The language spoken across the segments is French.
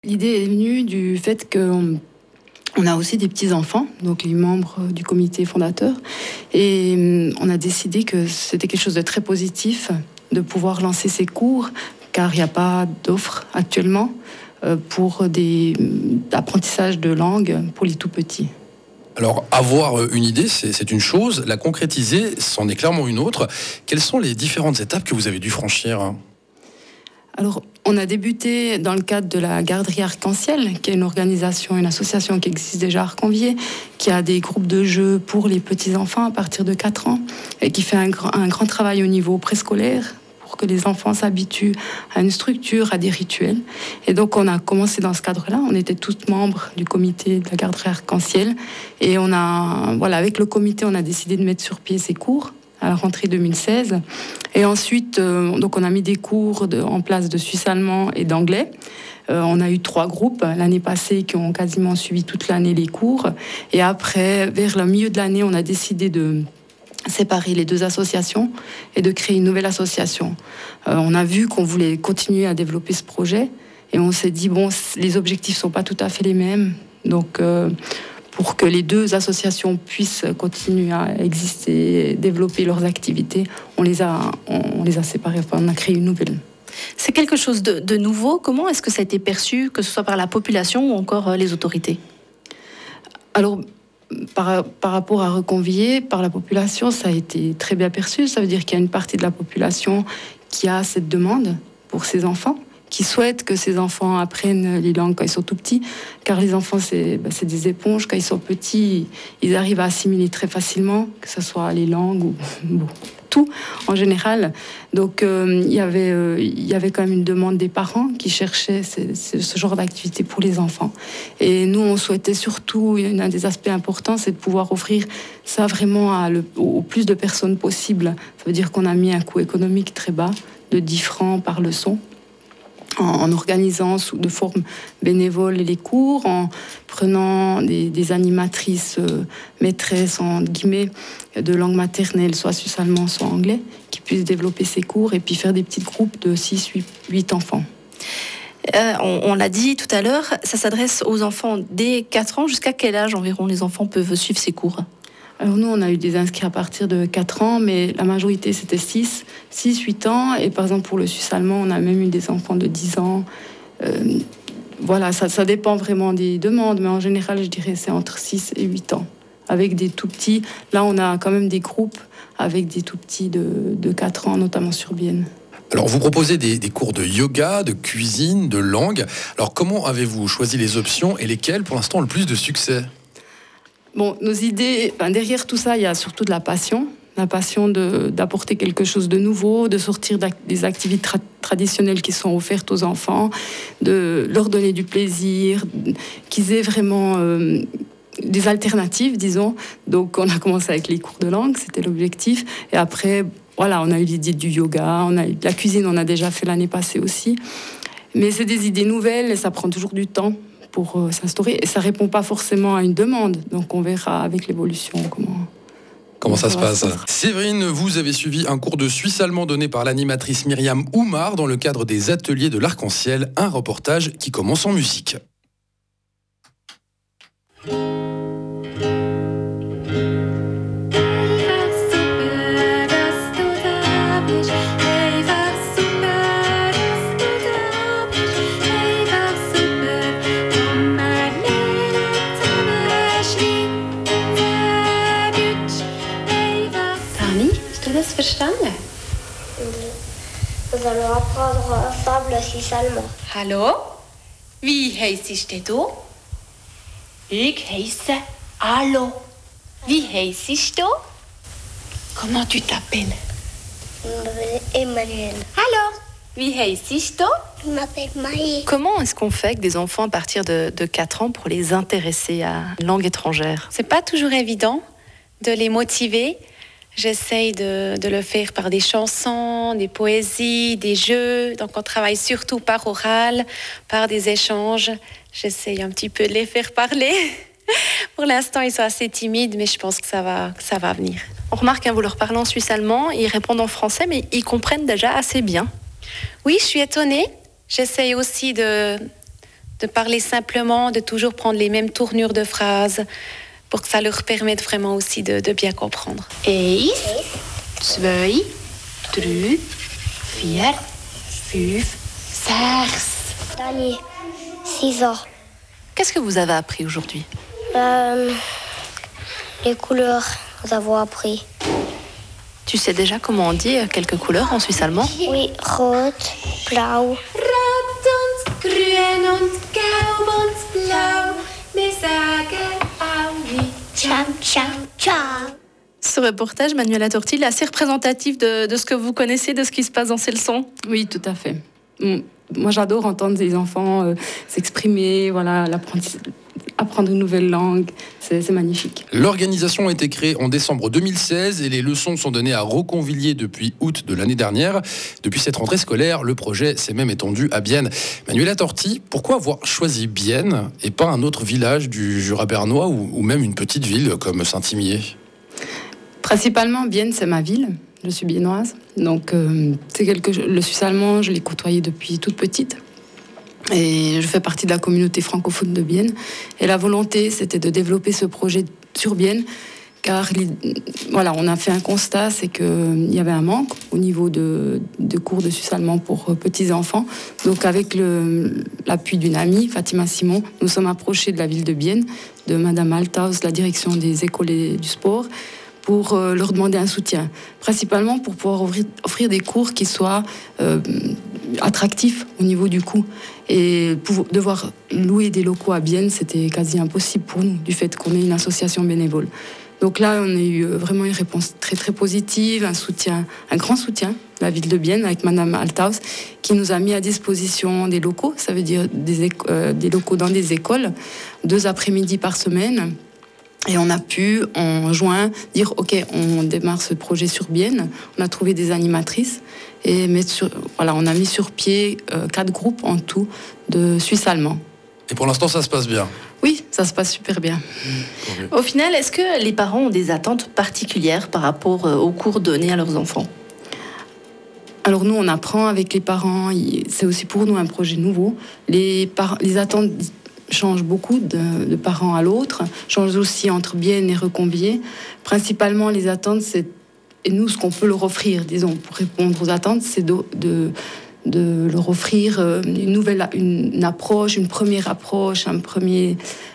L'idée est venue du fait qu'on a aussi des petits-enfants, donc les membres du comité fondateur, et on a décidé que c'était quelque chose de très positif de pouvoir lancer ces cours, car il n'y a pas d'offres actuellement pour des apprentissages de langue pour les tout-petits. Alors, avoir une idée, c'est une chose. La concrétiser, c'en est clairement une autre. Quelles sont les différentes étapes que vous avez dû franchir ? Alors, on a débuté dans le cadre de la Garderie Arc-en-Ciel, qui est une organisation, une association qui existe déjà à Arconvier, qui a des groupes de jeux pour les petits-enfants à partir de 4 ans, et qui fait un grand travail au niveau préscolaire, pour que les enfants s'habituent à une structure, à des rituels. Et donc, on a commencé dans ce cadre-là. On était tous membres du comité de la Garderie Arc-en-Ciel. Et avec le comité, on a décidé de mettre sur pied ces cours à la rentrée 2016. Et ensuite, donc on a mis des cours en place de suisse allemand et d'anglais. On a eu 3 groupes l'année passée qui ont quasiment suivi toute l'année les cours. Et après, vers le milieu de l'année, on a décidé de séparer les 2 associations et de créer une nouvelle association. On a vu qu'on voulait continuer à développer ce projet et on s'est dit, les objectifs ne sont pas tout à fait les mêmes. Donc, pour que les 2 associations puissent continuer à exister, développer leurs activités, on les a séparées, on a créé une nouvelle. C'est quelque chose de nouveau. Comment est-ce que ça a été perçu, que ce soit par la population ou encore les autorités ? Alors, par rapport à Reconvier, par la population, ça a été très bien perçu. Ça veut dire qu'il y a une partie de la population qui a cette demande pour ses enfants, qui souhaitent que ces enfants apprennent les langues quand ils sont tout petits, car les enfants, c'est des éponges. Quand ils sont petits, ils arrivent à assimiler très facilement, que ce soit les langues ou tout en général. Donc, il y avait quand même une demande des parents qui cherchaient ce genre d'activité pour les enfants. Et nous, on souhaitait surtout, un des aspects importants, c'est de pouvoir offrir ça vraiment au plus de personnes possible. Ça veut dire qu'on a mis un coût économique très bas, de 10 francs par leçon, en organisant de forme bénévole les cours, en prenant des animatrices maîtresses, entre guillemets, de langue maternelle, soit suisse allemand, soit anglais, qui puissent développer ces cours et puis faire des petits groupes de 6, 8 enfants. On l'a dit tout à l'heure, ça s'adresse aux enfants dès 4 ans. Jusqu'à quel âge environ les enfants peuvent suivre ces cours ? Alors nous, on a eu des inscrits à partir de 4 ans, mais la majorité, c'était 6, 8 ans. Et par exemple, pour le suisse allemand, on a même eu des enfants de 10 ans. Ça dépend vraiment des demandes, mais en général, je dirais c'est entre 6 et 8 ans. Avec des tout-petits, là, on a quand même des groupes avec des tout-petits de 4 ans, notamment sur Bienne. Alors, vous proposez des cours de yoga, de cuisine, de langue. Alors, comment avez-vous choisi les options et lesquelles, pour l'instant, ont le plus de succès ? Nos idées, derrière tout ça, il y a surtout de la passion d'apporter quelque chose de nouveau, de sortir des activités traditionnelles qui sont offertes aux enfants, de leur donner du plaisir, qu'ils aient vraiment des alternatives, disons. Donc, on a commencé avec les cours de langue, c'était l'objectif. Et après, on a eu l'idée du yoga, on a eu de la cuisine, on a déjà fait l'année passée aussi. Mais c'est des idées nouvelles et ça prend toujours du temps pour s'instaurer. Et ça ne répond pas forcément à une demande. Donc, on verra avec l'évolution comment ça se passe. Séverine, vous avez suivi un cours de suisse allemand donné par l'animatrice Myriam Oumar dans le cadre des ateliers de l'Arc-en-Ciel, un reportage qui commence en musique. Verstanden? Nous allons apprendre ensemble le suisse allemand. Hallo? Wie heisst du? Ich heisse Allo. Wie heisst du? Comment tu t'appelles? Emmanuel. Hallo? Wie heisst du? Je m'appelle Maï. Comment est-ce qu'on fait avec des enfants à partir de 4 ans pour les intéresser à une langue étrangère ? C'est pas toujours évident de les motiver. J'essaye de le faire par des chansons, des poésies, des jeux. Donc, on travaille surtout par oral, par des échanges. J'essaye un petit peu de les faire parler. Pour l'instant, ils sont assez timides, mais je pense que ça va venir. On remarque, vous leur parlez en suisse-allemand, ils répondent en français, mais ils comprennent déjà assez bien. Oui, je suis étonnée. J'essaye aussi de de parler simplement, de toujours prendre les mêmes tournures de phrases pour que ça leur permette vraiment aussi de bien comprendre. 1, 2, 3, 4, 5, 6. Dani, 6 ans. Qu'est-ce que vous avez appris aujourd'hui? Les couleurs, nous avons appris. Tu sais déjà comment on dit quelques couleurs en suisse allemand? Oui, rot, blau. Rot und grün und gelb und blau, wir sagen alle Ciao, ciao, ciao. Ce reportage, Manuela Torti, il est assez représentatif de ce que vous connaissez, de ce qui se passe dans ces leçons. Oui, tout à fait. Moi, j'adore entendre des enfants s'exprimer, voilà, apprendre une nouvelle langue, c'est magnifique. L'organisation a été créée en décembre 2016 et les leçons sont données à Roconvilliers depuis août de l'année dernière. Depuis cette rentrée scolaire, le projet s'est même étendu à Bienne. Manuela Torti, pourquoi avoir choisi Bienne et pas un autre village du Jura bernois ou même une petite ville comme Saint-Imier? Principalement, Bienne, c'est ma ville. Je suis biennoise. Donc, le suisse allemand, je l'ai côtoyé depuis toute petite. Et je fais partie de la communauté francophone de Bienne. Et la volonté, c'était de développer ce projet sur Bienne, car voilà, on a fait un constat, c'est qu'il y avait un manque au niveau de cours de suisse allemand pour petits-enfants. Donc avec l'appui d'une amie, Fatima Simon, nous sommes approchés de la ville de Bienne, de Madame Althaus, la direction des écoles et du sport, pour leur demander un soutien, principalement pour pouvoir offrir des cours qui soient attractifs au niveau du coût. Et devoir louer des locaux à Bienne, c'était quasi impossible pour nous, du fait qu'on est une association bénévole. Donc là, on a eu vraiment une réponse très très positive, un grand soutien de la ville de Bienne avec Madame Althaus, qui nous a mis à disposition des locaux, ça veut dire des locaux dans des écoles, 2 après-midi par semaine. Et on a pu, en juin, dire « Ok, on démarre ce projet sur Bienne ». On a trouvé des animatrices et on a mis sur pied 4 groupes en tout de Suisse allemand. Et pour l'instant, ça se passe bien? Oui, ça se passe super bien. Okay. Au final, est-ce que les parents ont des attentes particulières par rapport aux cours donnés à leurs enfants? Alors nous, on apprend avec les parents. C'est aussi pour nous un projet nouveau. Les attentes change beaucoup de parents à l'autre, change aussi entre Bienne et Roconvilliers. Principalement, les attentes, et nous, ce qu'on peut leur offrir, disons, pour répondre aux attentes, c'est de leur offrir une approche, une première approche, un premier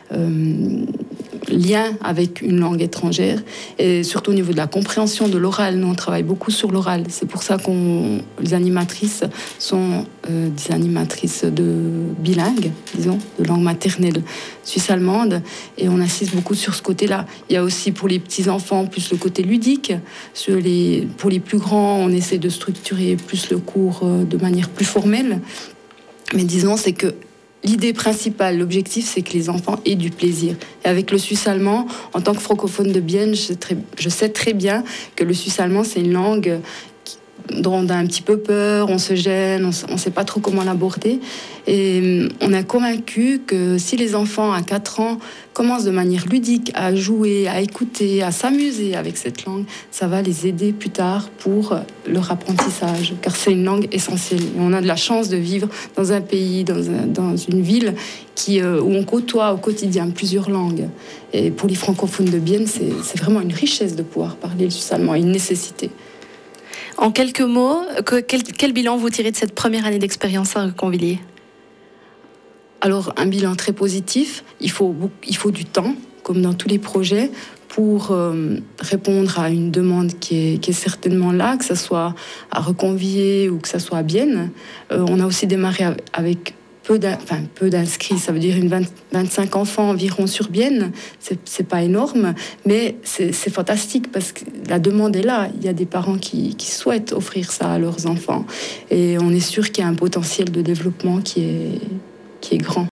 lien avec une langue étrangère, et surtout au niveau de la compréhension de l'oral. Nous, on travaille beaucoup sur l'oral. C'est pour ça que les animatrices sont des animatrices bilingues, disons, de langue maternelle suisse-allemande, et on insiste beaucoup sur ce côté-là. Il y a aussi pour les petits-enfants plus le côté ludique. Pour les plus grands, on essaie de structurer plus le cours de manière plus formelle. Mais disons, c'est que l'idée principale, l'objectif, c'est que les enfants aient du plaisir. Et avec le suisse allemand, en tant que francophone de Bienne, je sais très bien que le suisse allemand, c'est une langue dont on a un petit peu peur, on se gêne, on ne sait pas trop comment l'aborder. Et on est convaincu que si les enfants à 4 ans commencent de manière ludique à jouer, à écouter, à s'amuser avec cette langue, ça va les aider plus tard pour leur apprentissage, car c'est une langue essentielle. Et on a de la chance de vivre dans un pays, dans une ville où on côtoie au quotidien plusieurs langues. Et pour les francophones de Bienne, c'est vraiment une richesse de pouvoir parler le suisse allemand, une nécessité. En quelques mots, quel bilan vous tirez de cette première année d'expérience à Roconvilliers? Alors, un bilan très positif. Il faut du temps, comme dans tous les projets, pour répondre à une demande qui est certainement là, que ce soit à Roconvilliers ou que ce soit à Bienne. On a aussi démarré avec peu d'inscrits, ça veut dire 25 enfants environ sur Bienne. C'est pas énorme, mais c'est fantastique parce que la demande est là. Il y a des parents qui souhaitent offrir ça à leurs enfants. Et on est sûr qu'il y a un potentiel de développement qui est grand.